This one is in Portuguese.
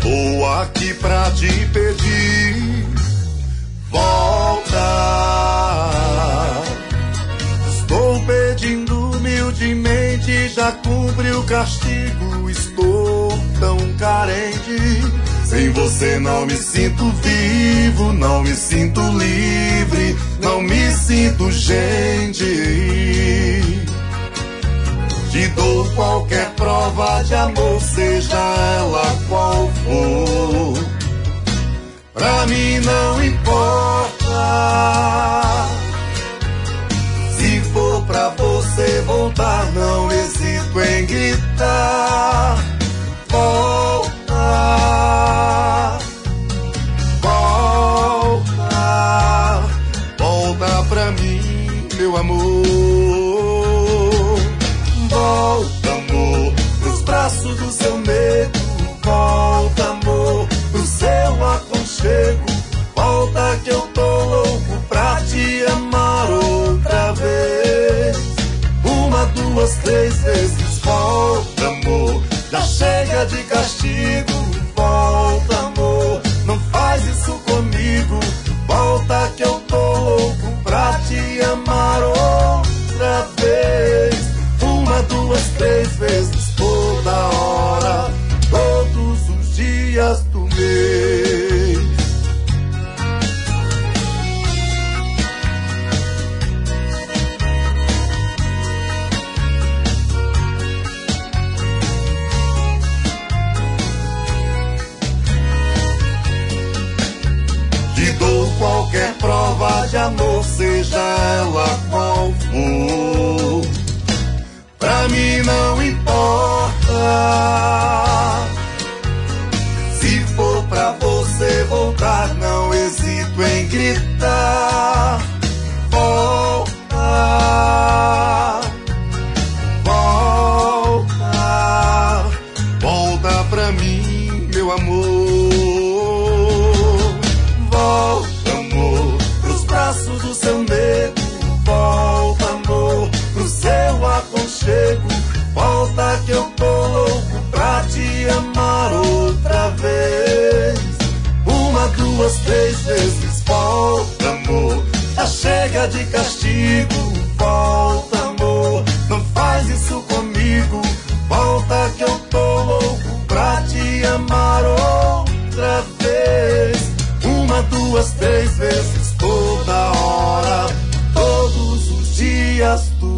Tô aqui pra te pedir, volta. Estou pedindo humildemente, já cumpri o castigo. Estou tão carente. Sem você não me sinto vivo, não me sinto livre, não me sinto gente. Te dou qualquer prova de amor, seja ela qual for. Pra mim não importa. Se for pra você voltar, não hesito em gritar. Volta, volta, volta pra mim, meu amor. Volta, amor, pros braços do seu medo. Volta, amor, pro seu aconchego. Volta que eu tô louco pra te amar outra vez. Uma, duas, três vezes. Volta, amor, já chega de castigo. Volta, amor, não faz isso comigo. Volta que eu tô louco pra te amar outra vez. Uma, duas, três vezes, toda hora, todos os dias do mês. Te dou qualquer prova de amor, seja ela qual for. Pra mim não importa. Se for pra você voltar, não hesito em gritar. Volta, volta, volta pra mim, meu amor. Volta, amor, pros braços do seu medo. Volta, amor, pro seu aconchego. Volta que eu tô louco pra te amar outra vez. Uma, duas, três vezes. Volta, amor, já chega de castigo. Volta, amor, não faz isso comigo. Volta que eu tô louco pra te amar outra vez. Uma, duas, três vezes, toda hora, todos os dias.